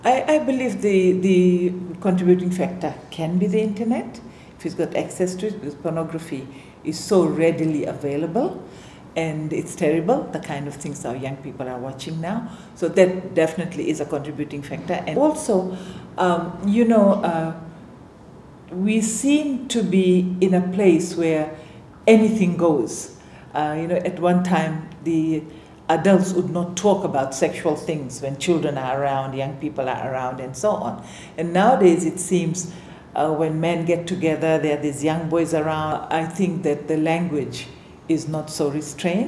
I believe the contributing factor can be the internet, if he's got access to it, because pornography is so readily available and it's terrible, the kind of things our young people are watching now. So that definitely is a contributing factor. And also, we seem to be in a place where anything goes. At one time, the adults would not talk about sexual things when children are around, young people are around, and so on. And nowadays, it seems when men get together, there are these young boys around. I think that the language is not so restrained.